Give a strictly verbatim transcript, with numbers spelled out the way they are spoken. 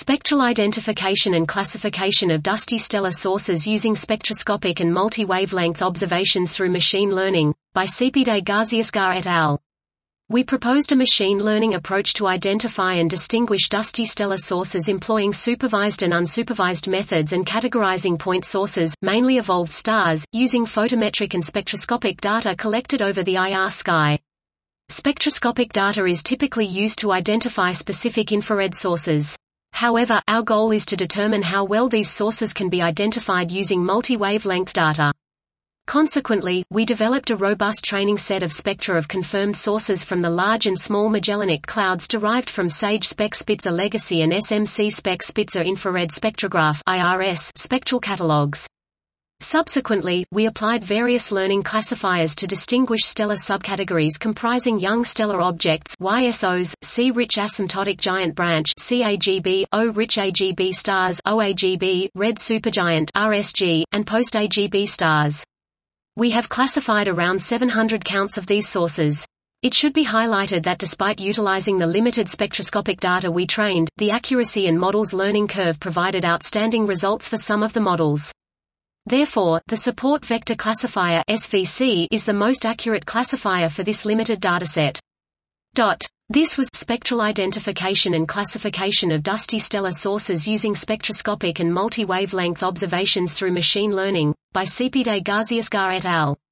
Spectral identification and classification of dusty stellar sources using spectroscopic and multi-wavelength observations through machine learning, by Cepede Garziasgar et al. We proposed a machine learning approach to identify and distinguish dusty stellar sources employing supervised and unsupervised methods and categorizing point sources, mainly evolved stars, using photometric and spectroscopic data collected over the I R sky. Spectroscopic data is typically used to identify specific infrared sources. However, our goal is to determine how well these sources can be identified using multi-wavelength data. Consequently, we developed a robust training set of spectra of confirmed sources from the Large and Small Magellanic Clouds derived from SAGE Spec Spitzer Legacy and S M C Spec Spitzer Infrared Spectrograph (I R S) spectral catalogs. Subsequently, we applied various learning classifiers to distinguish stellar subcategories comprising young stellar objects Y S Os, C-rich asymptotic giant branch C A G B, O-rich A G B stars O A G B, red supergiant R S G, and post-A G B stars. We have classified around seven hundred counts of these sources. It should be highlighted that despite utilizing the limited spectroscopic data we trained, the accuracy and model's learning curve provided outstanding results for some of the models. Therefore, the Support Vector Classifier (S V C) is the most accurate classifier for this limited dataset. Dot. This was Spectral Identification and Classification of Dusty Stellar Sources Using Spectroscopic and Multi-Wavelength Observations Through Machine Learning, by Cepede Garziasgar et al.